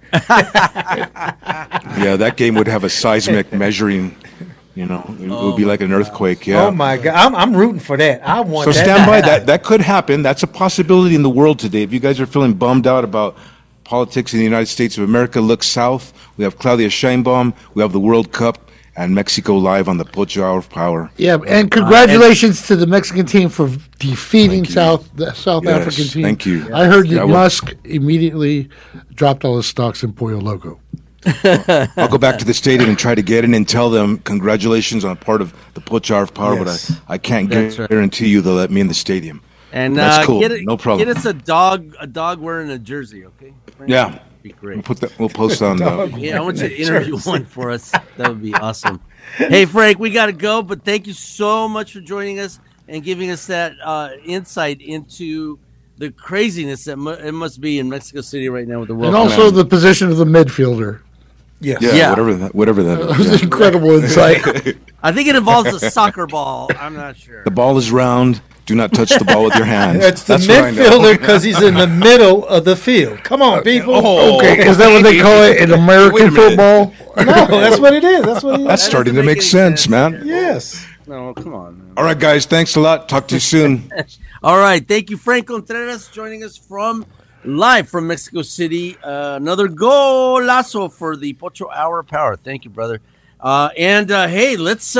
Yeah, that game would have a seismic measuring. It would be like an earthquake. Yeah. Oh my God, I'm rooting for that. I want. So that stand by. That could happen. That's a possibility in the world today. If you guys are feeling bummed out about politics in the United States of America, look south. We have Claudia Sheinbaum. We have the World Cup. And Mexico live on the Pocho Hour of Power. Yeah, and congratulations to the Mexican team for defeating the South African team. Thank you. I heard that Musk immediately dropped all his stocks in Pollo Loco. I'll go back to the stadium and try to get in and tell them congratulations on a part of the Pocho Hour of Power, but I can't guarantee you they'll let me in the stadium. And that's cool. No problem. Get us a dog wearing a jersey, okay? Yeah. Great. We'll post on. I want you to interview one for us. That would be awesome. Hey, Frank, we got to go, but thank you so much for joining us and giving us that insight into the craziness that it must be in Mexico City right now with the World Cup. And also the position of the midfielder. Yes. Yeah, whatever that is. That was incredible insight. I think it involves a soccer ball. I'm not sure. The ball is round. Do not touch the ball with your hands. It's the midfielder because he's in the middle of the field. Come on, people. Okay, is that what they call it in American football? No, that's what it is. That's starting to make sense, man. Yes. No, come on, man. All right, guys. Thanks a lot. Talk to you soon. All right. Thank you, Frank Contreras, joining us live from Mexico City. Another golazo for the Pocho Hour Power. Thank you, brother. Hey, let's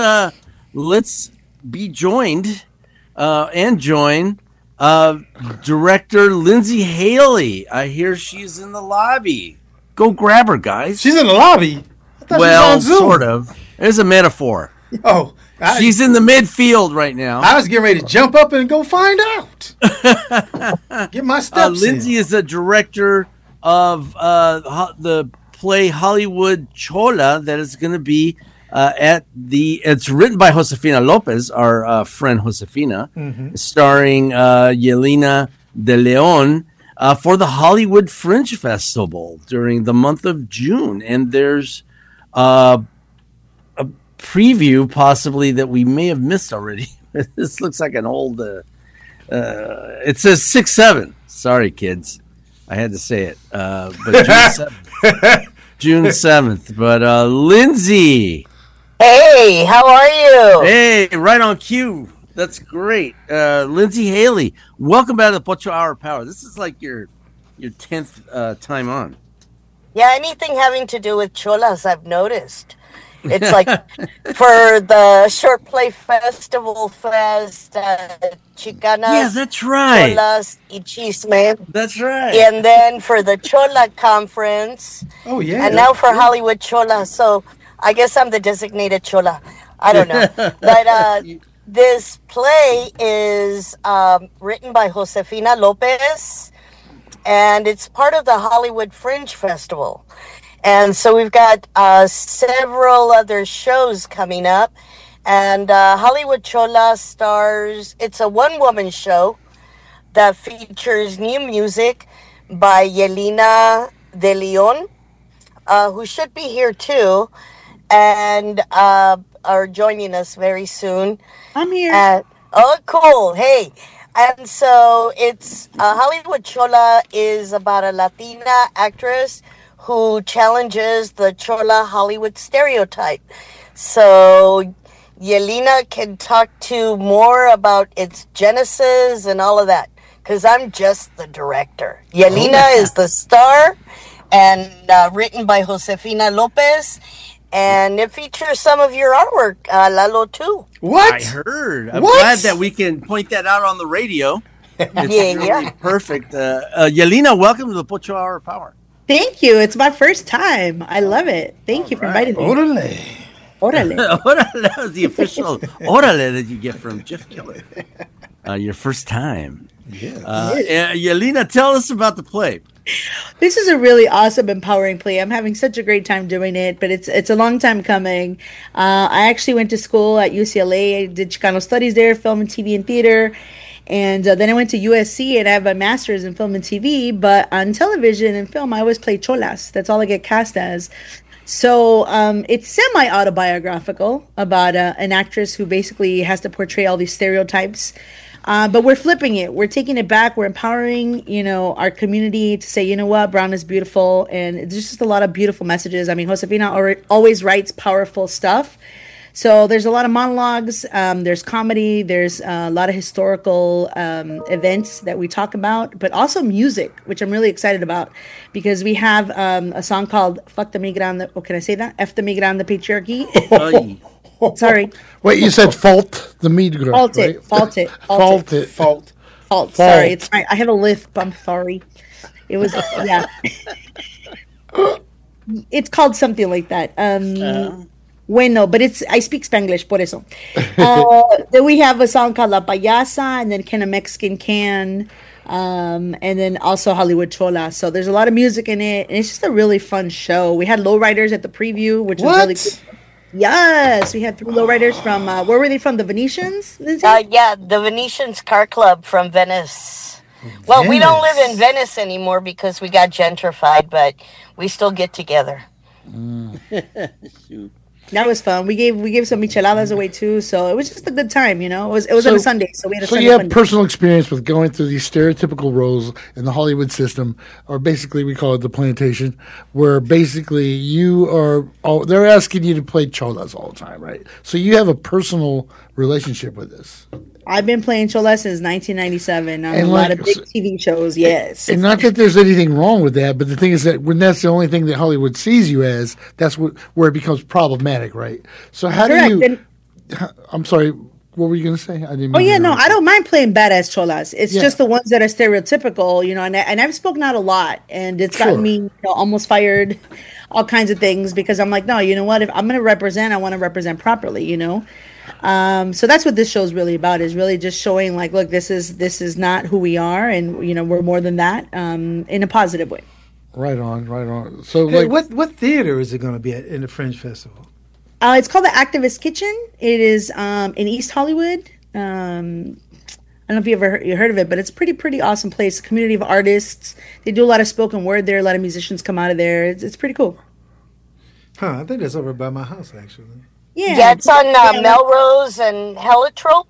be joined. Join director Lindsay Haley. I hear she's in the lobby. Go grab her, guys. She's in the lobby? I thought Well, she was on Zoom. sort of. There's a metaphor. Oh. She's in the midfield right now. I was getting ready to jump up and go find out. Get my steps Lindsay is a director of the play Hollywood Chola that is going to be it's written by Josefina Lopez, our friend Josefina, starring Yelena De Leon for the Hollywood Fringe Festival during the month of June. And there's a preview possibly that we may have missed already. This looks like an old, it says 6/7. Sorry, kids. I had to say it. But June 7th. June 7th. But Lindsay. Hey, how are you? Hey, right on cue. That's great. Lindsay Haley, welcome back to the Pocho Hour Power. This is like your 10th time on. Yeah, anything having to do with cholas, I've noticed. It's like for the Short Play Festival Fest, Chicanas. Yeah, that's right. Cholas y Chisme. That's right. And then for the Chola Conference. Oh, yeah. And now for Hollywood Chola. So I guess I'm the designated Chola. I don't know. But this play is written by Josefina Lopez, and it's part of the Hollywood Fringe Festival. And so we've got several other shows coming up. And Hollywood Chola stars, it's a one-woman show that features new music by Yelena De Leon, who should be here too, and are joining us very soon. I'm here. Oh, cool. Hey. And so it's Hollywood Chola is about a Latina actress who challenges the Chola Hollywood stereotype. So Yelena can talk to more about its genesis and all of that, because I'm just the director. Yelena is the star, and written by Josefina Lopez. And it features some of your artwork, Lalo, too. What? I heard. I'm glad that we can point that out on the radio. It's really perfect. Yelena, welcome to the Pocho Hour Power. Thank you. It's my first time. I love it. Thank you for inviting me. Orale. Orale. That was the official orale that you get from Jeff Killer. Your first time. Yeah. Yelena, tell us about the play. This is a really awesome, empowering play. I'm having such a great time doing it, but it's a long time coming. I actually went to school at UCLA. I did Chicano studies there, film and TV and theater. And then I went to USC and I have my master's in film and TV. But on television and film, I always play cholas. That's all I get cast as. So it's semi-autobiographical about an actress who basically has to portray all these stereotypes. But we're flipping it. We're taking it back. We're empowering, our community to say, you know what, brown is beautiful. And there's just a lot of beautiful messages. I mean, Josefina always writes powerful stuff. So there's a lot of monologues. There's comedy. There's a lot of historical events that we talk about, but also music, which I'm really excited about, because we have a song called Fuck the Migrante. Oh, can I say that? F the Migrante Patriarchy. Sorry. Wait, you said fault the migrant. Fault it. Right? Fault it. Fault it. Fault. Sorry, it's right. I have a lisp. I'm sorry. It was yeah. It's called something like that. Bueno, but I speak Spanglish, por eso. Then we have a song called La Payasa, and then Can a Mexican Can, and then also Hollywood Chola. So there's a lot of music in it, and it's just a really fun show. We had lowriders at the preview, which was really cool. Yes, we had 3 lowriders from, where were they from? The Venetians? Yeah, the Venetians Car Club from Venice. Well, we don't live in Venice anymore because we got gentrified, but we still get together. Shoot. That was fun. We gave some micheladas away too, so it was just a good time, It was on a Sunday, so we had a Sunday. So you have fun day. personal experience with going through these stereotypical roles in the Hollywood system, or basically we call it the plantation, where basically they're asking you to play cholas all the time, right? So you have a personal relationship with this. I've been playing chola since 1997 on a lot of big TV shows. Yes, and not that there's anything wrong with that, but the thing is that when that's the only thing that Hollywood sees you as, that's where it becomes problematic, right? So how do you? I'm sorry, what were you going to say? I didn't. I don't mind playing badass cholas. It's just the ones that are stereotypical, and I've spoken out a lot, and it's gotten me almost fired, all kinds of things, because I'm like, no, you know what? If I'm going to represent, I want to represent properly, So that's what this show is really about, is really just showing like, look, this is not who we are, and we're more than that, in a positive way. Right on. So what theater is it going to be at in the Fringe Festival? It's called the Activist Kitchen. It is in East Hollywood. I don't know if you ever heard of it, but it's a pretty awesome place. Community of artists. They do a lot of spoken word there. A lot of musicians come out of there. It's pretty cool. I think that's over by my house, actually. Yeah, it's on Melrose and Heliotrope,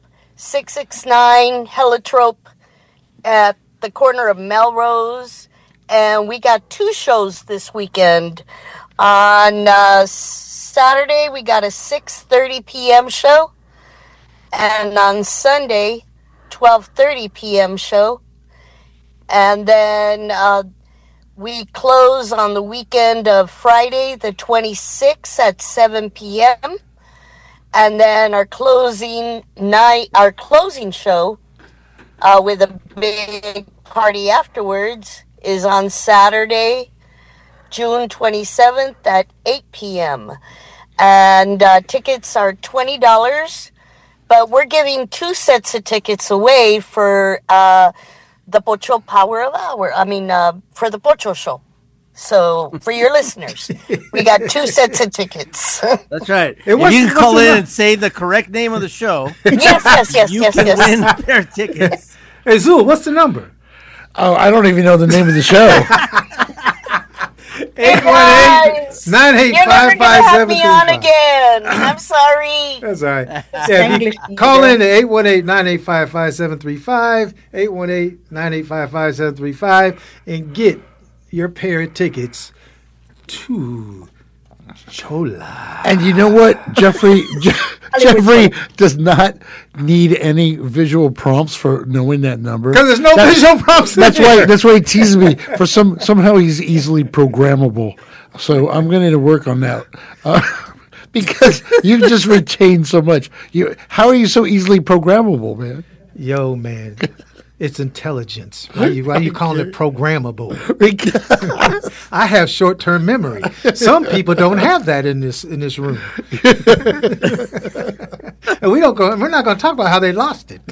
669 Heliotrope at the corner of Melrose. And we got 2 shows this weekend. On Saturday, we got a 6:30 p.m. show. and on Sunday, 12:30 p.m. show. And then we close on the weekend of Friday, the 26th at 7 p.m. And then our closing show with a big party afterwards is on Saturday, June 27th at 8 p.m. And tickets are $20, but we're giving 2 sets of tickets away for the Pocho Power of Hour. For the Pocho Show. So for your listeners, we got 2 sets of tickets. That's right. If you can call in and say the correct name of the show, you can win their tickets. Hey, Zul, what's the number? Oh, I don't even know the name of the show. 818-985-5735. You're never going to have me on again. I'm sorry. That's all right. Yeah, call in at 818-985-5735, 818-985-5735, and get your pair of tickets to Chola. And you know what, Jeffrey? Jeffrey does not need any visual prompts for knowing that number. Because there's no visual prompts. That's why he teases me. For somehow he's easily programmable. So I'm going to work on that. Because you just retain so much. How are you so easily programmable, man? Yo, man. It's intelligence. Why are you calling it programmable? I have short-term memory. Some people don't have that in this room. And we're not going to talk about how they lost it.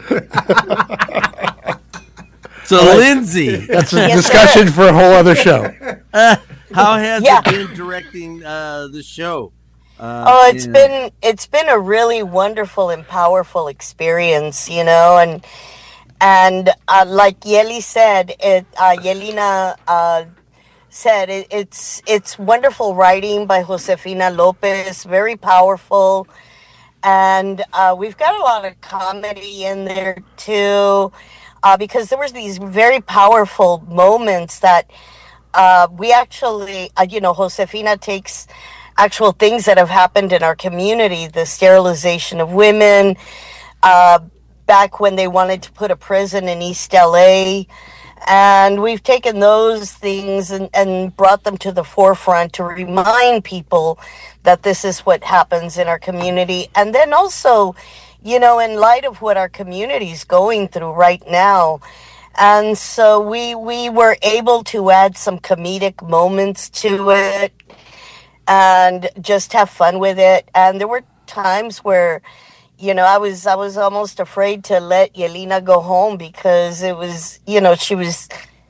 So, Lindsay, that's a discussion for a whole other show. How has it been directing the show? It's been a really wonderful and powerful experience, and like Yeli said, Yelena said, it's wonderful writing by Josefina Lopez, very powerful, and we've got a lot of comedy in there too, because there was these very powerful moments that we actually, Josefina takes actual things that have happened in our community, the sterilization of women, back when they wanted to put a prison in East LA. And we've taken those things and brought them to the forefront to remind people that this is what happens in our community. And then also, in light of what our community is going through right now. And so we were able to add some comedic moments to it and just have fun with it. And there were times where I was almost afraid to let Yelena go home because it was, she was,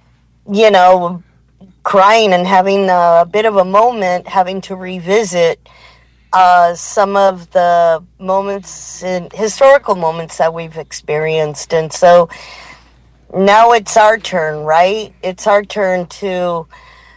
crying and having a bit of a moment, having to revisit some of the historical moments that we've experienced. And so now it's our turn, right? It's our turn to,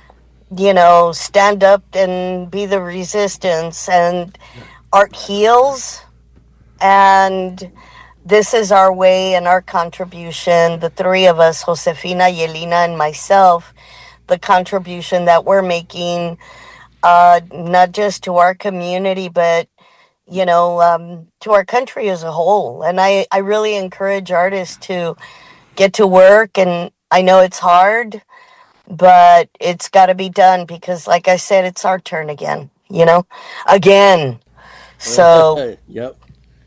stand up and be the resistance. And art heals. And this is our way and our contribution, the three of us, Josefina, Yelena, and myself, the contribution that we're making, not just to our community, but, to our country as a whole. And I really encourage artists to get to work. And I know it's hard, but it's got to be done because, like I said, it's our turn again, again. So, Yep.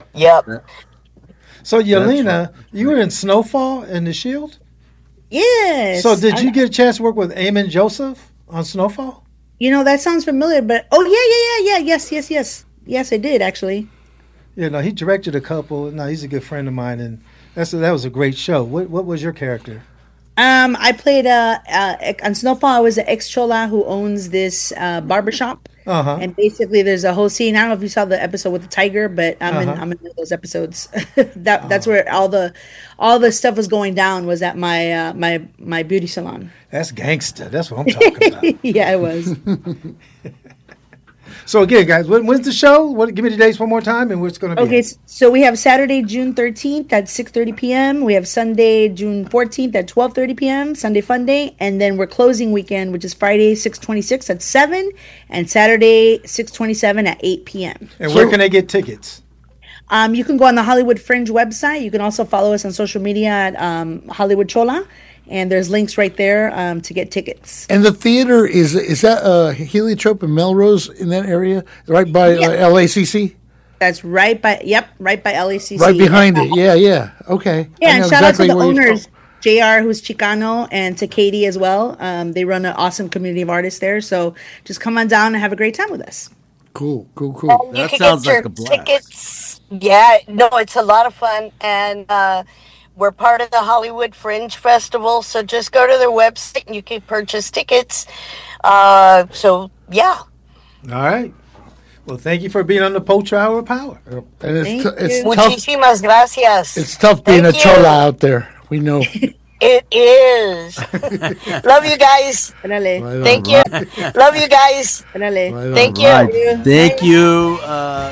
So, Yelena, you were in Snowfall in The Shield? Yes. So, did you get a chance to work with Eamon Joseph on Snowfall? That sounds familiar, but yeah. Yes, I did, actually. Yeah, he directed a couple. No, he's a good friend of mine, and that was a great show. What was your character? I played on Snowfall. I was an ex-chola who owns this barbershop. Uh-huh. And basically, there's a whole scene. I don't know if you saw the episode with the tiger, but I'm in those episodes. That's where all the stuff was going down. Was at my beauty salon. That's gangster. That's what I'm talking about. Yeah, it was. So again, guys, when's the show? Give me the dates one more time, and what's going to be? Okay, so we have Saturday, June 13th at 6:30 p.m. We have Sunday, June 14th at 12:30 p.m. Sunday Fun Day, and then we're closing weekend, which is Friday, 6/26 at 7, and Saturday, 6/27 at 8 p.m. And where can they get tickets? You can go on the Hollywood Fringe website. You can also follow us on social media at Hollywood Chola, and there's links right there to get tickets. And the theater is that Heliotrope and Melrose in that area, right by LACC? That's right by LACC. Right behind it. Yeah. Okay. Yeah, and shout out to the owners, JR, who's Chicano, and to Katie as well. They run an awesome community of artists there. So just come on down and have a great time with us. Cool. That sounds like a blast. Tickets. Yeah, no, it's a lot of fun, and we're part of the Hollywood Fringe Festival. So just go to their website and you can purchase tickets. So yeah. All right. Well, thank you for being on the Pocho Hour of Power. And it's tough. Muchísimas gracias. It's tough being a chola out there. We know. It is. Love you guys. Thank you. Love you guys. Thank you. Thank you.